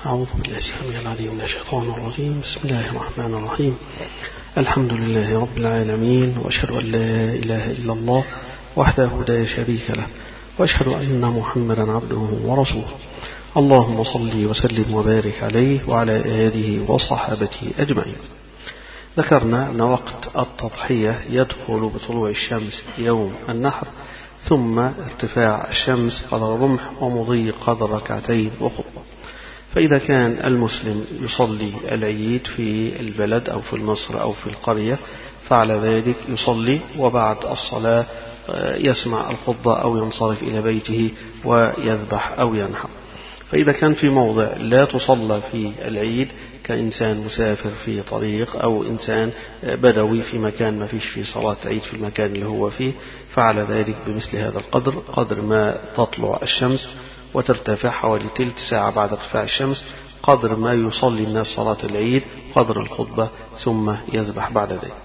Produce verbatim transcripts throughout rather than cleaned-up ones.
أعوذ بالله السميع العليم من الشيطان الرجيم. بسم الله الرحمن الرحيم. الحمد لله رب العالمين، وأشهد أن لا إله إلا الله وحده لا شريك له، وأشهد أن محمدا عبده ورسوله. اللهم صل وسلم وبارك عليه وعلى آله وصحابته أجمعين. ذكرنا أن وقت التضحية يدخل بطلوع الشمس يوم النحر، ثم ارتفاع الشمس قدر رمح ومضي قدر ركعتين وخطبة. فإذا كان المسلم يصلي العيد في البلد أو في مصر أو في القرية فعلى ذلك يصلي، وبعد الصلاة يسمع الخطبة أو ينصرف إلى بيته ويذبح أو ينحر. فإذا كان في موضع لا تصلى في العيد كإنسان مسافر في طريق أو إنسان بدوي في مكان ما فيش في صلاة عيد في المكان اللي هو فيه، فعلى ذلك بمثل هذا القدر قدر ما تطلع الشمس وترتفع حوالي تلت ساعة بعد ارتفاع الشمس، قدر ما يصلي الناس صلاة العيد قدر الخطبة، ثم يذبح بعد ذلك.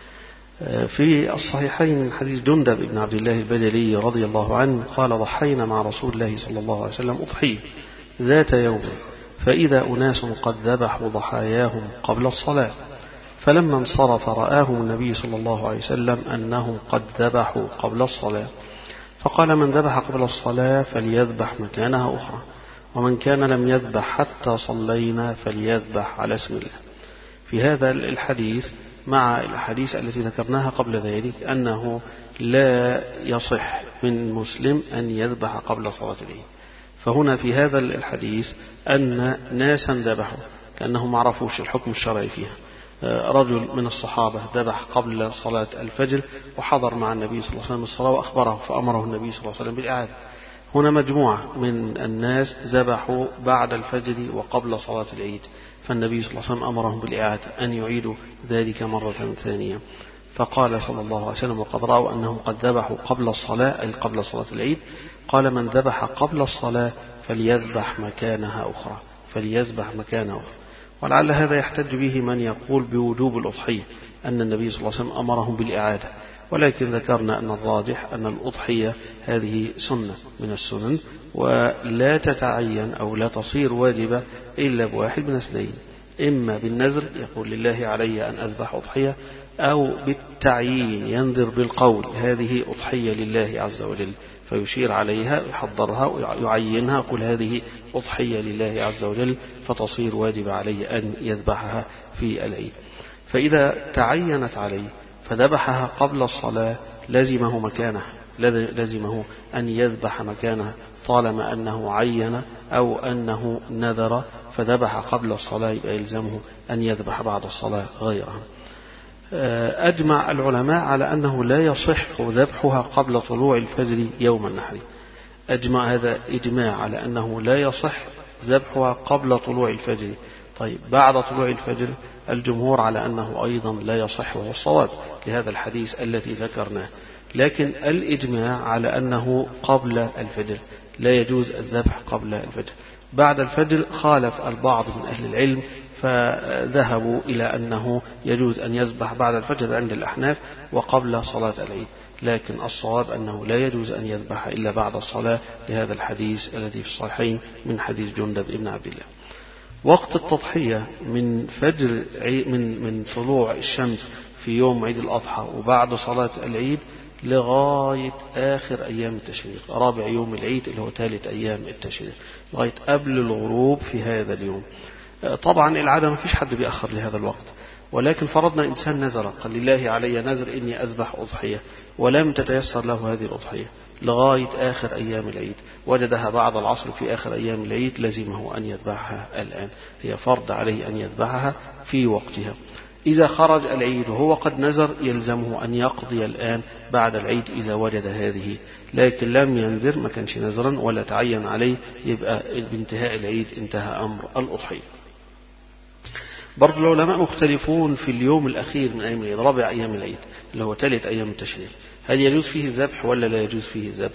في الصحيحين من حديث جندب بن عبد الله البجلي رضي الله عنه قال: ضحينا مع رسول الله صلى الله عليه وسلم أضحية ذات يوم، فإذا أناس قد ذبحوا ضحاياهم قبل الصلاة، فلما انصرف رآهم النبي صلى الله عليه وسلم أنهم قد ذبحوا قبل الصلاة، فقال: من ذبح قبل الصلاة فليذبح مكانها أخرى، ومن كان لم يذبح حتى صلينا فليذبح على اسم الله. في هذا الحديث مع الحديث التي ذكرناها قبل ذلك أنه لا يصح من مسلم أن يذبح قبل صلاة العيد. فهنا في هذا الحديث أن ناسا ذبحوا كأنهم ما عرفوش الحكم الشرعي فيها. رجل من الصحابة ذبح قبل صلاة الفجر وحضر مع النبي صلى الله عليه وسلم الصلاة وأخبره، فأمره النبي صلى الله عليه وسلم بالإعادة. هنا مجموعة من الناس ذبحوا بعد الفجر وقبل صلاة العيد، فالنبي صلى الله عليه وسلم أمرهم بالإعادة أن يعيدوا ذلك مرة ثانية. فقال صلى الله عليه وسلم: وقد رأوا أنهم قد ذبحوا قبل الصلاة أي قبل صلاة العيد، قال: من ذبح قبل الصلاة فليذبح مكانها أخرى فليذبح مكانها أخرى. ولعل هذا يحتج به من يقول بوجوب الأضحية، أن النبي صلى الله عليه وسلم أمرهم بالإعادة، ولكن ذكرنا أن الراجح أن الأضحية هذه سنة من السنن، ولا تتعين أو لا تصير واجبة إلا بواحد من اثنين: إما بالنذر يقول لله علي أن أذبح أضحية، أو بالتعيين ينذر بالقول هذه أضحية لله عز وجل، فيشير عليها يحضرها ويعينها يقول هذه أضحية لله عز وجل، فتصير واجب عليه أن يذبحها في العيد. فإذا تعينت عليه فذبحها قبل الصلاة لزمه مكانها، لزمه أن يذبح مكانها طالما أنه عين أو أنه نذر فذبح قبل الصلاة، يبقى يلزمه أن يذبح بعد الصلاة غيرها. أجمع العلماء على أنه لا يصح ذبحها قبل طلوع الفجر يوم النحر. أجمع هذا إجماع على أنه لا يصح ذبحها قبل طلوع الفجر. طيب بعد طلوع الفجر الجمهور على أنه أيضا لا يصح، وهو الصواب لهذا الحديث الذي ذكرناه. لكن الإجماع على أنه قبل الفجر، لا يجوز الذبح قبل الفجر. بعد الفجر خالف البعض من أهل العلم فذهبوا إلى أنه يجوز أن يذبح بعد الفجر عند الأحناف وقبل صلاة العيد، لكن الصواب أنه لا يجوز أن يذبح إلا بعد الصلاة لهذا الحديث الذي في الصحيحين من حديث جندب بن عبد الله. وقت التضحية من فجر من من طلوع الشمس في يوم عيد الأضحى وبعد صلاة العيد لغاية آخر أيام التشريق، رابع يوم العيد اللي هو ثالث أيام التشريق، لغاية قبل الغروب في هذا اليوم. طبعا العادة ما فيش حد بيأخر لهذا الوقت، ولكن فرضنا إنسان نذر قال لله علي نذر إني أذبح أضحية ولم تتيسر له هذه الأضحية لغاية آخر أيام العيد، وجدها بعد العصر في آخر أيام العيد، لزمه أن يذبحها الآن، هي فرض عليه أن يذبحها في وقتها. إذا خرج العيد وهو قد نذر يلزمه أن يقضي الآن بعد العيد إذا وجد هذه، لكن لم ينذر ما كانش نذرا ولا تعين عليه، يبقى بانتهاء العيد انتهى أمر الأضحية. برضو العلماء مختلفون في اليوم الأخير من أيام العيد، رابع أيام العيد اللي هو ثالث أيام التشريق، هل يجوز فيه الذبح ولا لا يجوز فيه الذبح؟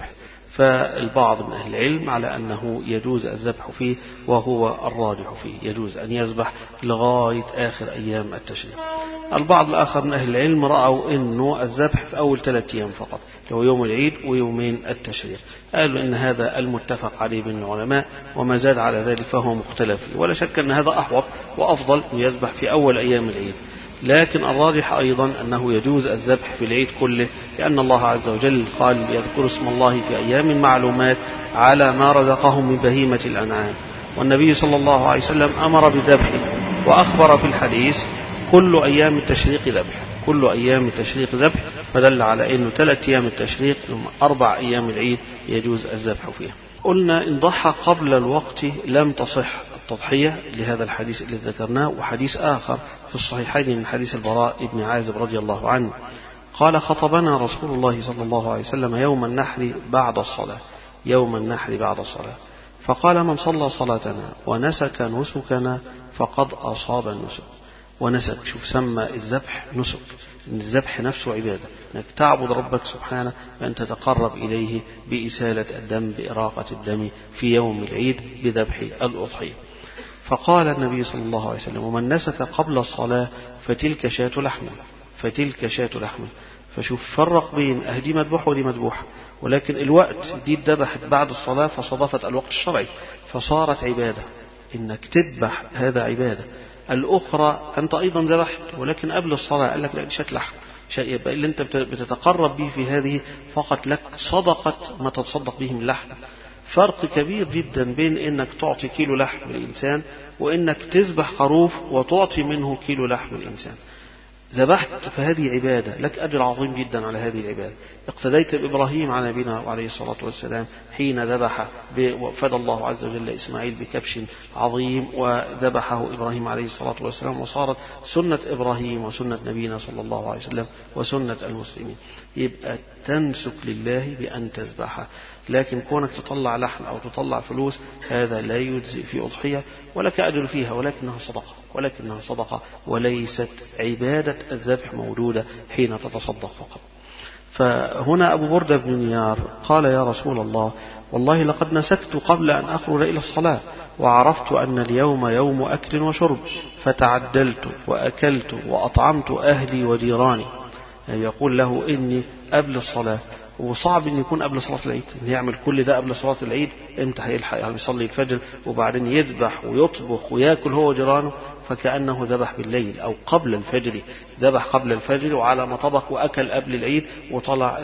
فالبعض من أهل العلم على أنه يجوز الذبح فيه، وهو الراجح فيه، يجوز أن يذبح لغاية آخر أيام التشريق. البعض الآخر من أهل العلم رأوا أنه الذبح في أول ثلاثة أيام فقط، هو يوم العيد ويومين التشريق، قالوا أن هذا المتفق عليه بين العلماء، وما زاد على ذلك فهو مختلف فيه، ولا شك أن هذا أحوط وأفضل أن يذبح في أول أيام العيد. لكن الراجح أيضا أنه يجوز الذبح في العيد كله، لأن الله عز وجل قال يذكر اسم الله في أيام معلومات على ما رزقهم من بهيمة الأنعام، والنبي صلى الله عليه وسلم أمر بذبحه، وأخبر في الحديث كل أيام التشريق ذبح، كل أيام التشريق ذبح، فدل على أنه ثلاث أيام التشريق أربع أيام العيد يجوز الذبح فيها. قلنا إن ضحى قبل الوقت لم تصح التضحية لهذا الحديث الذي ذكرناه. وحديث آخر في الصحيحين من حديث البراء بن عازب رضي الله عنه قال خطبنا رسول الله صلى الله عليه وسلم يوم النحر بعد الصلاة، يوم النحر بعد الصلاة، فقال من صلى صلاتنا ونسك نسكنا فقد أصاب النسك. ونسك، شوف سمى الذبح نسك، إن الذبح نفسه عبادة، أنك تعبد ربك سبحانه وأن تتقرب إليه بإسالة الدم، بإراقة الدم في يوم العيد بذبح الأضحية. فقال النبي صلى الله عليه وسلم ومن نسك قبل الصلاة فتلك شاة لحمه، فتلك شاة لحمه. فشوف فرق بين أهدي مذبوح ودي مذبوح، ولكن الوقت دي ذبحت بعد الصلاة فصادفت الوقت الشرعي فصارت عبادة، إنك تذبح هذا عبادة. الأخرى أنت أيضا ذبحت ولكن قبل الصلاة، قال لك لا دي شاة لحم، يبقى اللي أنت بتتقرب به في هذه فقط لك صدقة ما تتصدق به من لحم. فرق كبير جدا بين إنك تعطي كيلو لحم للإنسان وإنك تذبح خروف وتعطي منه كيلو لحم للإنسان. ذبحت فهذه عبادة، لك أجر عظيم جدا على هذه العبادة. اقتديت بإبراهيم على نبينا عليه الصلاة والسلام حين ذبح، وفدى الله عز وجل إسماعيل بكبش عظيم وذبحه إبراهيم عليه الصلاة والسلام، وصارت سنة إبراهيم وسنة نبينا صلى الله عليه وسلم وسنة المسلمين. يبقى تنسك لله بأن تذبحه، لكن كونك تطلع لحم أو تطلع فلوس هذا لا يجزئ في أضحية، ولك أجر فيها، ولكنها صدقة، ولكنها صدقة وليست عبادة الذبح موجودة حين تتصدق فقط. فهنا أبو بردة بن نيار قال يا رسول الله والله لقد نسكت قبل أن أخرج إلى الصلاة، وعرفت أن اليوم يوم أكل وشرب، فتعدلت وأكلت وأطعمت أهلي وجيراني. يعني يقول له إني قبل الصلاة، وصعب أن يكون قبل صلاة العيد، أن يعمل كل ده قبل صلاة العيد، إمتى هيلحق؟ يعني يصلي الفجر وبعدين يذبح ويطبخ ويأكل هو وجيرانه، فكأنه ذبح بالليل أو قبل الفجر، ذبح قبل الفجر وعلى ما طبخ وأكل قبل العيد وطلع.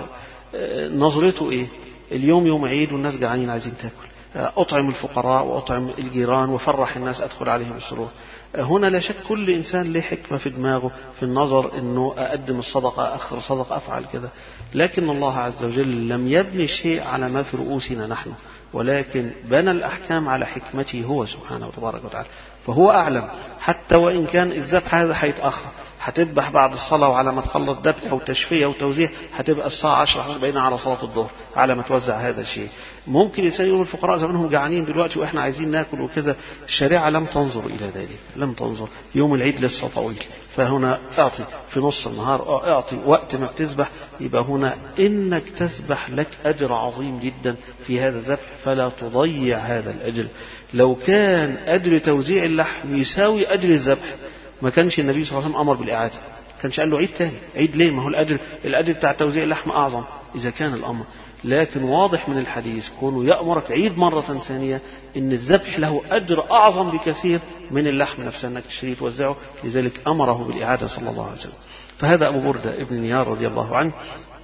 نظرته إيه؟ اليوم يوم عيد والناس جعانين عايزين تاكل، أطعم الفقراء وأطعم الجيران وفرح الناس، أدخل عليهم السرور. هنا لا شك كل إنسان له حكمة في دماغه في النظر أنه أقدم الصدقة، أخر صدقة، أفعل كذا. لكن الله عز وجل لم يبني شيء على ما في رؤوسنا نحن، ولكن بنى الأحكام على حكمته هو سبحانه وتبارك وتعالى، فهو أعلم. حتى وإن كان الذبح هذا هيتأخر، هتذبح بعد الصلاة وعلى ما تخلص ذبح وتشفية وتوزيع هتبقى الساعة عشرة بين على صلاة الظهر على ما توزع هذا الشيء. ممكن الإنسان يقول الفقراء زمانهم جعانين دلوقتي وإحنا عايزين ناكل وكذا. الشريعة لم تنظر إلى ذلك، لم تنظر. يوم العيد لسه طويل، فهنا أعطي في نص النهار، أعطي وقت ما بتذبح. يبقى هنا إنك تذبح لك أجر عظيم جدا في هذا الذبح، فلا تضيع هذا الأجر. لو كان أجر توزيع اللحم يساوي أجر الذبح ما كانش النبي صلى الله عليه وسلم أمر بالإعادة، كانش قال له عيد تاني. عيد ليه؟ ما هو الأجر الأجر بتاع توزيع اللحم أعظم إذا كان الأمر. لكن واضح من الحديث كونه يأمرك عيد مرة ثانية إن الذبح له أجر أعظم بكثير من اللحم نفسه أنك تشتريه توزعه، لذلك أمره بالإعادة صلى الله عليه وسلم. فهذا أبو بردة ابن نيار رضي الله عنه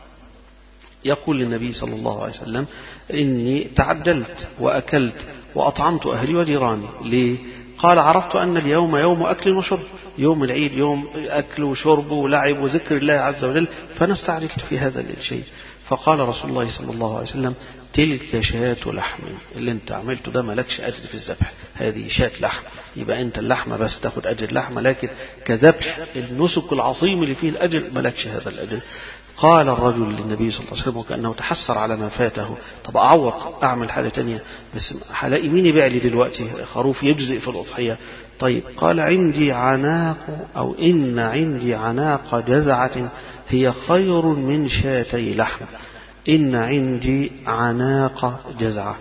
يقول للنبي صلى الله عليه وسلم إني تعدلت وأكلت وأطعمت أهلي وجيراني. ليه؟ قال عرفت أن اليوم يوم أكل وشرب، يوم العيد يوم أكل وشرب ولعب وذكر الله عز وجل، فنستعجل في هذا الشيء. فقال رسول الله صلى الله عليه وسلم تلك شاة لحم، اللي انت عملته ده ملكش أجر في الذبح، هذه شاة لحم. يبقى انت اللحمة بس تاخد أجر لحمة، لكن كذبح النسك العظيم اللي فيه الأجر ملكش هذا الأجر. قال الرجل للنبي صلى الله عليه وسلم وكأنه تحسر على ما فاته، طب أعوض أعمل حاجة تانية، بس هلاقي مين يبيع لي دلوقتي خروف يجزئ في الأضحية؟ طيب قال عندي عناق أو إن عندي عناق جزعة هي خير من شاتي لحم. إن عندي عناق جزعة.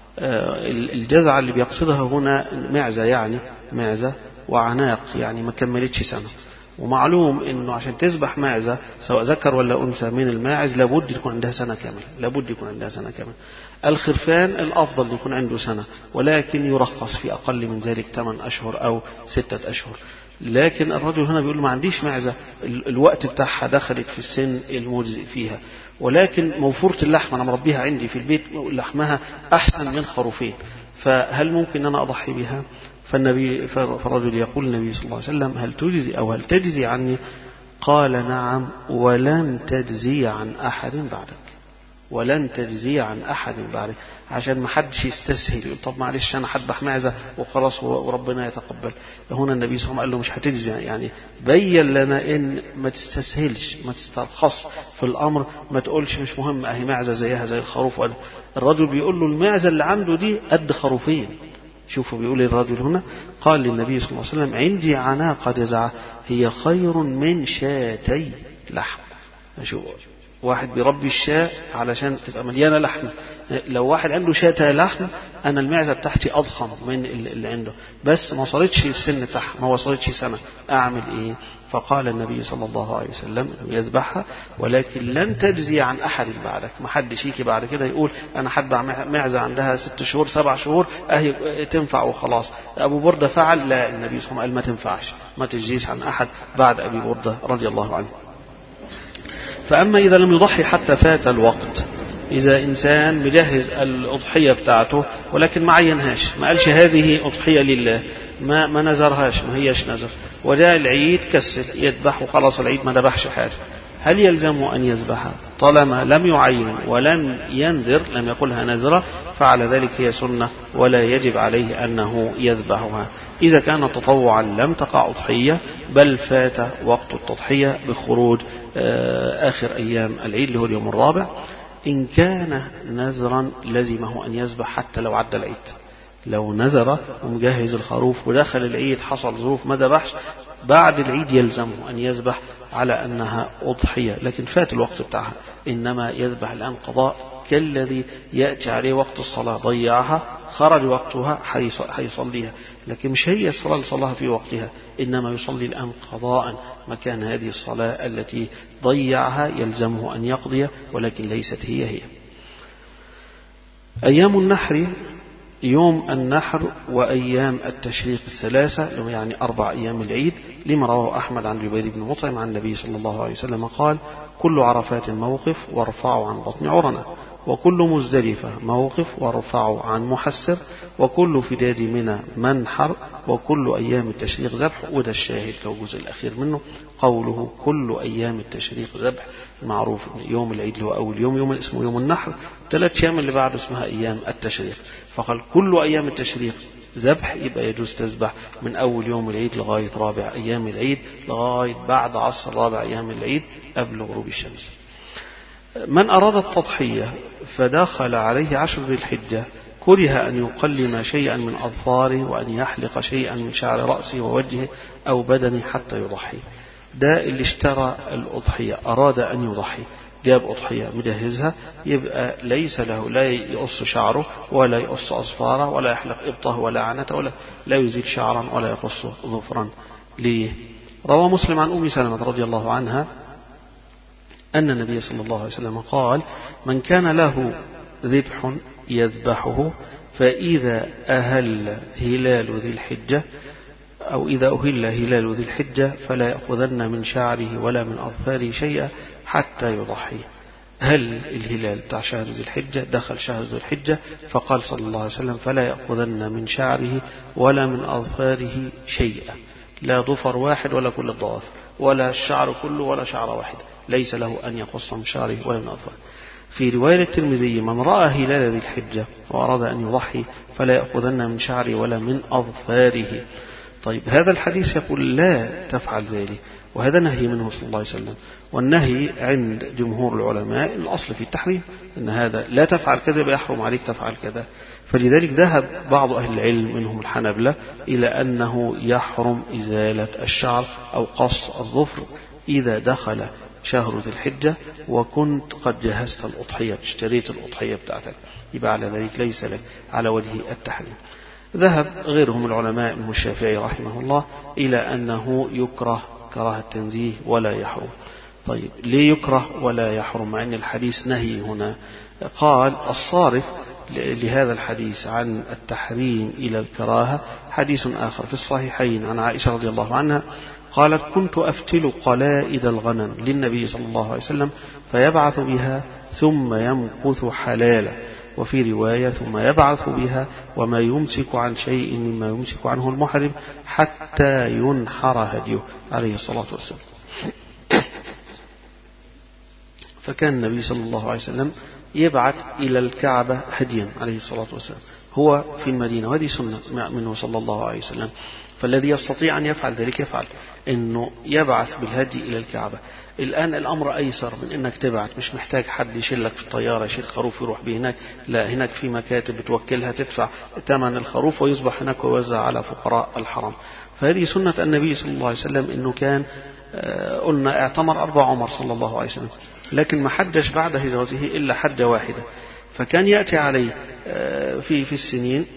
الجزعة اللي بيقصدها هنا معزة، يعني معزة وعناق يعني ما كملتش سنة. ومعلوم انه عشان تذبح معزة سواء ذكر ولا انثى من الماعز لابد يكون عندها سنة كاملة، لابد يكون عندها سنة كاملة. الخرفان الافضل يكون عنده سنة، ولكن يرخص في اقل من ذلك ثمانية اشهر او ستة اشهر. لكن الرجل هنا بيقول ما عنديش معزة الوقت بتاعها دخلت في السن المجزئ فيها، ولكن موفورة اللحم انا مربيها عندي في البيت، لحمها احسن من خروفين، فهل ممكن ان انا اضحي بها؟ فالنبي فالرجل يقول النبي صلى الله عليه وسلم هل تجزي أو هل تجزي عني؟ قال نعم ولن تجزي عن أحد بعدك، ولن تجزي عن أحد بعدك، عشان ما حدش يستسهل يقول طب معلش أنا هذبح معزة وخلاص وربنا يتقبل. هنا النبي صلى الله عليه وسلم قال له مش هتجزي، يعني بين لنا إن ما تستسهلش، ما تسترخص في الأمر، ما تقولش مش مهم أهي معزة زيها زي الخروف. الرجل بيقول له المعزة اللي عنده دي قد خروفين. شوفوا بيقول الرجل هنا قال للنبي صلى الله عليه وسلم عندي عناق جزعة هي خير من شاتي لحم. شوف واحد بيربي الشاة علشان تبقى مليانة لحم، لو واحد عنده شاتة لحم أنا المعزة بتاعتي أضخم من اللي عنده، بس ما وصلتش السن بتاعها، ما وصلتش سنة، أعمل إيه؟ فقال النبي صلى الله عليه وسلم يذبحها ولكن لن تجزي عن أحد بعدك. ما حدش يجي بعد كده يقول أنا حدبع معزة عندها ست شهور سبع شهور أهي تنفع وخلاص. أبو بردة فعل، لا، النبي صلى الله عليه وسلم قال ما تنفعش، ما تجزيش عن أحد بعد أبي بردة رضي الله عنه. فأما إذا لم يضحي حتى فات الوقت، إذا إنسان مجهز الأضحية بتاعته ولكن ما عينهاش، ما قالش هذه أضحية لله، ما ما نذرهاش، ما هيش نذر، وجاء العيد كسل يذبح وخلاص العيد ما ذبحش حاجة، هل يلزمه أن يذبحها؟ طالما لم يعين ولم ينذر، لم يقلها نذرة، فعلى ذلك هي سنة ولا يجب عليه أنه يذبحها. إذا كان تطوعا لم تقع أضحية بل فات وقت التضحية بخروج آخر أيام العيد اللي هو اليوم الرابع. إن كان نذرا لزمه أن يذبح حتى لو عدى العيد. لو نذر ومجهز الخروف ودخل العيد حصل ظروف ما ذبحش، بعد العيد يلزمه أن يذبح على أنها أضحية، لكن فات الوقت بتاعها، إنما يذبح الآن قضاء كالذي يأتي عليه وقت الصلاة ضيعها خرج وقتها حيصليها، لكن مش هي الصلاة صلاها في وقتها، إنما يصلي الآن قضاء مكان هذه الصلاة التي ضيعها، يلزمه أن يقضي، ولكن ليست هي هي. أيام النحر يوم النحر وأيام التشريق الثلاثة، يعني أربع أيام العيد، لما رواه أحمد عن جبير بن مطعم عن النبي صلى الله عليه وسلم قال كل عرفات موقف وارفعوا عن بطن عرنة، وكل مزدلفة موقف وارفعوا عن محسر، وكل فداد منى منحر، وكل أيام التشريق ذبح. وده الشاهد لو الجزء الأخير منه قوله كل أيام التشريق ذبح، معروف يوم العيد اللي هو أول يوم يوم اسمه يوم النحر، ثلاث أيام اللي بعده اسمها أيام التشريق، فقال كل أيام التشريق ذبح، يبقى يجوز تذبح من أول يوم العيد لغاية رابع أيام العيد، لغاية بعد عصر رابع أيام العيد قبل غروب الشمس. من أراد التضحية فدخل عليه عشر ذي الحجة كره أن يقلم شيئا من أظفاره وأن يحلق شيئا من شعر رأسه ووجهه أو بدنه حتى يضحي. ده اللي اشترى الأضحية أراد أن يضحي، جاب أضحية مجهزها، يبقى ليس له لا يقص شعره ولا يقص أظفاره ولا يحلق إبطه ولا عنته ولا لا يزيد شعرا ولا يقص ظفرا. ليه؟ روى مسلم عن أم سلمة رضي الله عنها أن النبي صلى الله عليه وسلم قال من كان له ذبح يذبحه فإذا أهل هلال ذي الحجة أو إذا أهل هلال ذي الحجة فلا يأخذن من شعره ولا من أظفاره شيئا حتى يضحي. هل الهلال بتاع شهر ذي الحجة دخل شهر ذي الحجة، فقال صلى الله عليه وسلم فلا يأخذن من شعره ولا من أظفاره شيئا، لا ضفر واحد ولا كل الضوافر ولا الشعر كله ولا شعر واحد، ليس له أن يقص من شعره ولا من أظفاره. في رواية الترمذي من رأى هلال ذي الحجة وأراد أن يضحي فلا يأخذن من شعره ولا من أظفاره. طيب هذا الحديث يقول لا تفعل ذلك، وهذا نهي منه صلى الله عليه وسلم، والنهي عند جمهور العلماء الأصل في التحريم، أن هذا لا تفعل كذا يحرم عليك تفعل كذا. فلذلك ذهب بعض أهل العلم منهم الحنبلة إلى أنه يحرم إزالة الشعر أو قص الظفر إذا دخل شهر ذي الحجة وكنت قد جهزت الأضحية، اشتريت الأضحية بتاعتك، يبقى على ذلك ليس لك على وجه التحريم. ذهب غيرهم العلماء من الشافعي رحمه الله إلى أنه يكره كراهة التنزيه ولا يحرم. طيب ليه يكره ولا يحرم مع أن الحديث نهي هنا؟ قال الصارف لهذا الحديث عن التحريم إلى الكراهة حديث آخر في الصحيحين عن عائشة رضي الله عنها قالت كنت أفتل قلائد الغنم للنبي صلى الله عليه وسلم فيبعث بها ثم يمكث حلالا، وفي رواية ثم يبعث بها وما يمسك عن شيء مما يمسك عنه المحرم حتى ينحر هديه عليه الصلاة والسلام. فكان النبي صلى الله عليه وسلم يبعث إلى الكعبة هديا عليه الصلاة والسلام، هو في المدينة، وهذه سنة منه صلى الله عليه وسلم. فالذي يستطيع أن يفعل ذلك يفعل، إنه يبعث بالهدي إلى الكعبة. الآن الأمر أيسر من إنك تبعث، مش محتاج حد يشيلك في الطيارة يشيل خروف يروح به هناك، لا، هناك في مكاتب بتوكلها تدفع ثمن الخروف ويصبح هناك ويوزع على فقراء الحرم. فهذه سنة النبي صلى الله عليه وسلم، إنه كان قلنا اعتمر أربع عمر صلى الله عليه وسلم، لكن ما حجش بعد هجرته إلا حجة واحدة. فكان يأتي عليه في في السنين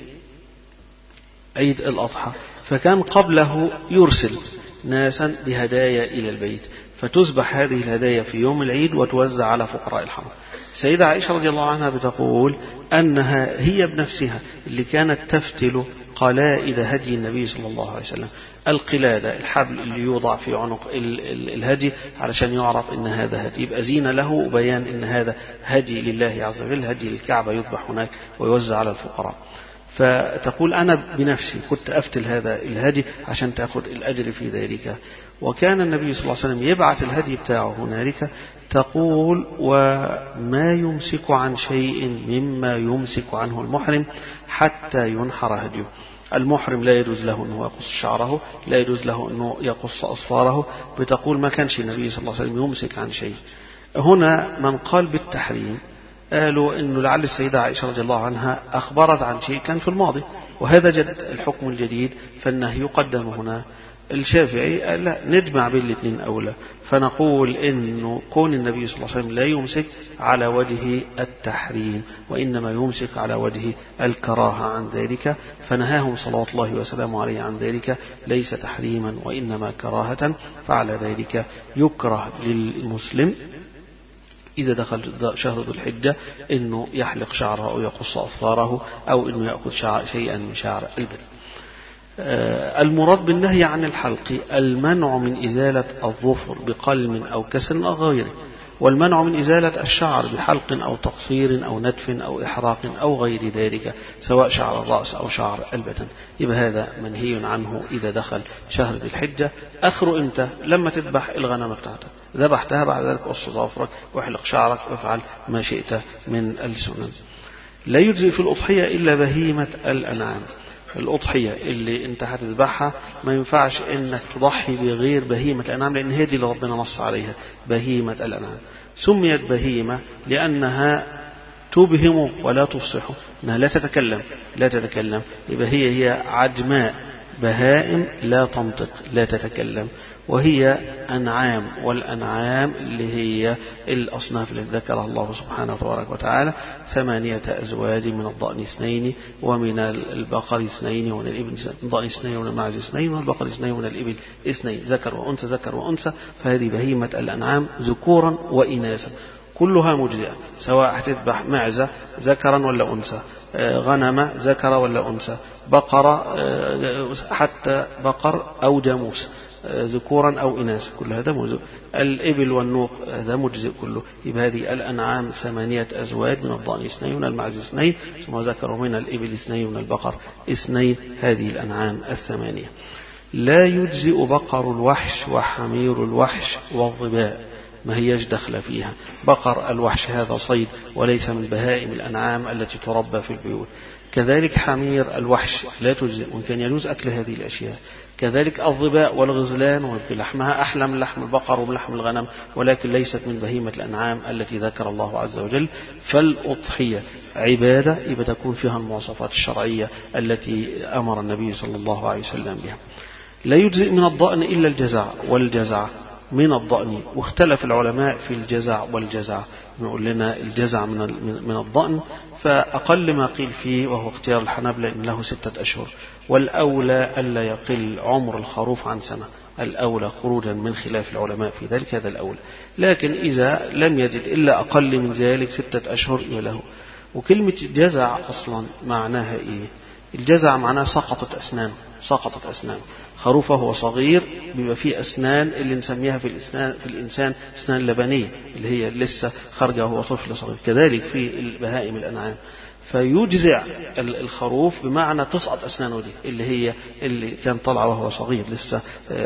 عيد الأضحى، فكان قبله يرسل ناسا بهدايا إلى البيت، فتذبح هذه الهدايا في يوم العيد وتوزع على فقراء الحرم. السيدة عائشة رضي الله عنها بتقول أنها هي بنفسها اللي كانت تفتل قلائد هدي النبي صلى الله عليه وسلم، القلادة الحبل اللي يوضع في عنق الهدي علشان يعرف إن هذا هدي، يبقى زينة له وبيان إن هذا هدي لله عز وجل، هدي للكعبة يذبح هناك ويوزع على الفقراء. فتقول أنا بنفسي كنت أفتل هذا الهدي عشان تأخذ الأجر في ذلك. وكان النبي صلى الله عليه وسلم يبعث الهدي بتاعه هنالك، تقول وما يمسك عن شيء مما يمسك عنه المحرم حتى ينحر هديه. المحرم لا يجوز له أنه يقص شعره، لا يجوز له أنه يقص أصفاره. بتقول ما كانش النبي صلى الله عليه وسلم يمسك عن شيء. هنا من قال بالتحريم قالوا أنه لعل السيدة عائشة رضي الله عنها أخبرت عن شيء كان في الماضي، وهذا جد الحكم الجديد، فالنهي يقدم هنا. الشافعي قال لا، نجمع بين الاثنين أولى، فنقول إنه كون النبي صلى الله عليه وسلم لا يمسك على وجه التحريم، وإنما يمسك على وجه الكراهة عن ذلك، فنهاهم صلوات الله وسلامه عليه عن ذلك، ليس تحريما وإنما كراهة. فعلى ذلك يكره للمسلم إذا دخل شهر ذو الحجة إنه يحلق شعره أو يقص أظفاره أو إنه يأخذ شيئا من شعر البدن. المراد بالنهي عن الحلق المنع من إزالة الظفر بقلم أو كسر أو غيره، والمنع من إزالة الشعر بحلق أو تقصير أو نتف أو إحراق أو غير ذلك، سواء شعر الرأس أو شعر البدن. يبقى هذا منهي عنه إذا دخل شهر ذي الحجة. آخره إمتى؟ لما تذبح الغنم بتاعتك، ذبحتها بعد ذلك قص ظفرك واحلق شعرك وافعل ما شئت من السنن. لا يجزي في الأضحية إلا بهيمة الأنعام. الأضحية اللي انت هتذبحها ما ينفعش انك تضحي بغير بهيمة الأنعام، لأن هذه اللي ربنا نص عليها بهيمة الأنعام. سميت بهيمة لأنها تبهم ولا تفصح، انها لا تتكلم لا تتكلم يبقى هي هي عجماء، بهائم لا تنطق لا تتكلم، وهي أنعام، والأنعام اللي هي الأصناف التي ذكرها الله سبحانه وتبارك وتعالى، ثمانية أزواج من الضأن اثنين ومن البقر اثنين ومن الإبل الضأن اثنين ومن المعز اثنين ومن البقر اثنين ومن الإبل اثنين، ذكر وأنثى ذكر وأنثى. فهذه بهيمة الأنعام ذكورا وإناثا كلها مجزئة، سواء هتذبح معزة ذكرا ولا أنثى، غنم ذكر ولا أنثى، بقرة حتى بقر أو جاموس ذكورا أو إناثا، كل هذا مجزئ. الإبل والنوق هذا مجزئ كله. يبقى هذه الأنعام ثمانية أزواج، من الضأن اثنين ومن المعز اثنين ثم ذكروا من الإبل اثنين ومن البقر اثنين، هذه الأنعام الثمانية. لا يجزئ بقر الوحش وحمير الوحش والظباء، ما هيش دخل فيها. بقر الوحش هذا صيد وليس من بهائم الأنعام التي تربى في البيوت. كذلك حمير الوحش لا تجزئ، وإن كان يجوز أكل هذه الأشياء. كذلك الظباء والغزلان، ويمكن لحمها أحلى من لحم البقر ومن لحم الغنم، ولكن ليست من بهيمة الأنعام التي ذكر الله عز وجل. فالأضحية عبادة يبقى تكون فيها المواصفات الشرعية التي أمر النبي صلى الله عليه وسلم بها. لا يجزئ من الضأن إلا الجزع والجزع، من الضأن. واختلف العلماء في الجزع والجزع، يقول لنا الجزع من من الضأن، فأقل ما قيل فيه وهو اختيار الحنابلة إن له ستة أشهر، والأولى ألا يقل عمر الخروف عن سنة، الأولى خروجا من خلاف العلماء في ذلك، هذا الأولى. لكن إذا لم يجد إلا أقل من ذلك ستة أشهر له. وكلمة جزع أصلا معناها إيه؟ الجزع معناه سقطت أسنان، سقطت أسنان. خروفه هو صغير بيبقى فيه أسنان اللي نسميها في الإنسان في الإنسان أسنان لبنية اللي هي لسه خارجة وهو طفل صغير، كذلك في البهائم الأنعام. فيجزع الخروف بمعنى تسقط أسنانه دي اللي هي اللي كان طلع وهو صغير لسه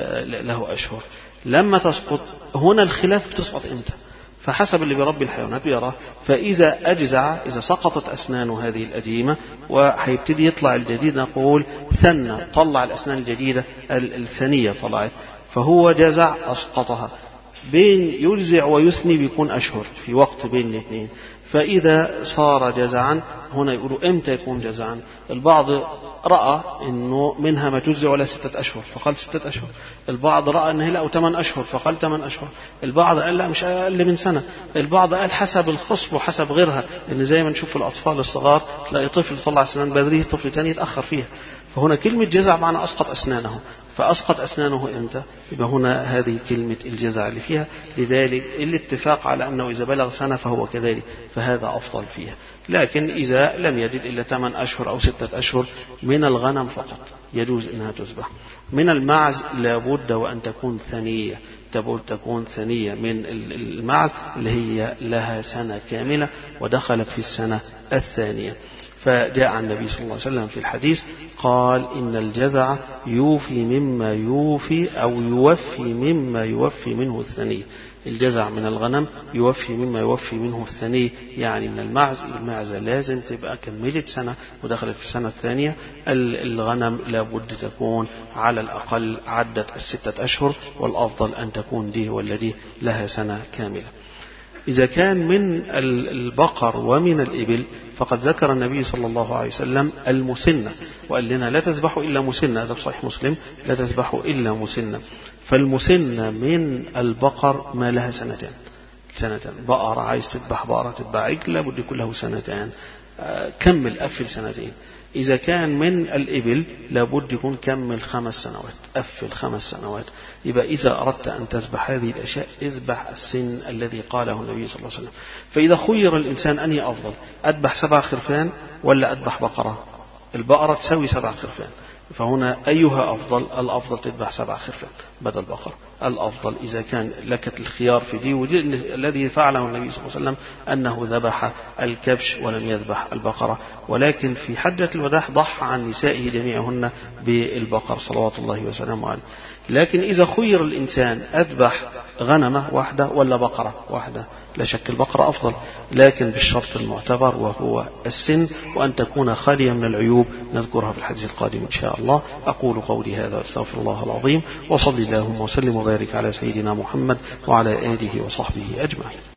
له أشهر. لما تسقط هنا الخلاف بتسقط إمتى؟ فحسب اللي بربي الحيوانات بيراه. فإذا أجزع، إذا سقطت أسنانه هذه القديمة وهيبتدي يطلع الجديد، نقول ثنى، طلع الأسنان الجديدة الثانية طلعت، فهو جزع أسقطها. بين يجزع ويثني بيكون أشهر في وقت بين الاثنين. فإذا صار جزعا هنا يقولوا إمتى يكون جزعا؟ البعض رأى إنه منها ما تجزع ولا ستة أشهر فقال ستة أشهر، البعض رأى إنه لا أو ثمان أشهر فقال ثمان أشهر، البعض قال لا مش أقل من سنة، البعض قال حسب الخصب وحسب غيرها، إن زي ما نشوف الأطفال الصغار تلاقي طفل طلع سنان بدري طفل تاني يتأخر فيها. فهنا كلمة جزع معنى أسقط أسنانه، فأسقط أسنانه إمتى؟ يبقى هنا هذه كلمة الجزع اللي فيها. لذلك الاتفاق على أنه إذا بلغ سنة فهو كذلك، فهذا أفضل فيها. لكن إذا لم يجد إلا ثمان أشهر أو ستة أشهر من الغنم فقط يجوز إنها تذبح. من المعز لابد وأن تكون ثنية، تكون ثنية من المعز اللي هي لها سنة كاملة ودخلت في السنة الثانية. فجاء عن النبي صلى الله عليه وسلم في الحديث قال إن الجزع يوفي مما يوفي أو يوفي مما يوفي منه الثني. الجزع من الغنم يوفي مما يوفي منه الثني، يعني من المعز. المعزة لازم تبقى كملت سنة ودخلت في السنة الثانية. الغنم لابد تكون على الأقل عدة الستة أشهر، والأفضل أن تكون دي والذي لها سنة كاملة. إذا كان من البقر ومن الإبل فقد ذكر النبي صلى الله عليه وسلم المسنة، وقال لنا لا تذبحوا إلا مسنة، هذا في صحيح مسلم، لا تذبحوا إلا مسنة. فالمسنة من البقر ما لها سنتين، سنتين. بقرة عايز تذبح بقرة تذبح عجل لابد يكون له سنتين، كمل قفل سنتين. إذا كان من الإبل لابد يكون كمل خمس سنوات، قفل خمس سنوات. يبقى إذا أردت أن تذبح هذه الأشياء اذبح السن الذي قاله النبي صلى الله عليه وسلم. فإذا خير الإنسان أن أفضل، أذبح سبع خرفان ولا أذبح بقرة؟ البقرة تساوي سبع خرفان، فهنا أيها أفضل؟ الأفضل تذبح سبع خرفان بدل بقرة. الأفضل إذا كان لك الخيار في دي ودي، الذي فعله النبي صلى الله عليه وسلم أنه ذبح الكبش ولم يذبح البقرة، ولكن في حجة الوداع ضحى عن نسائه جميعهن بالبقر صلوات الله وسلامه عليه. لكن إذا خير الإنسان أذبح غنمة واحدة ولا بقرة واحدة، لا شك البقرة أفضل، لكن بالشرط المعتبر وهو السن، وأن تكون خالية من العيوب، نذكرها في الحديث القادم إن شاء الله. أقول قولي هذا واستغفر الله العظيم، وصلي اللهم وسلم وبارك على سيدنا محمد وعلى آله وصحبه أجمعين.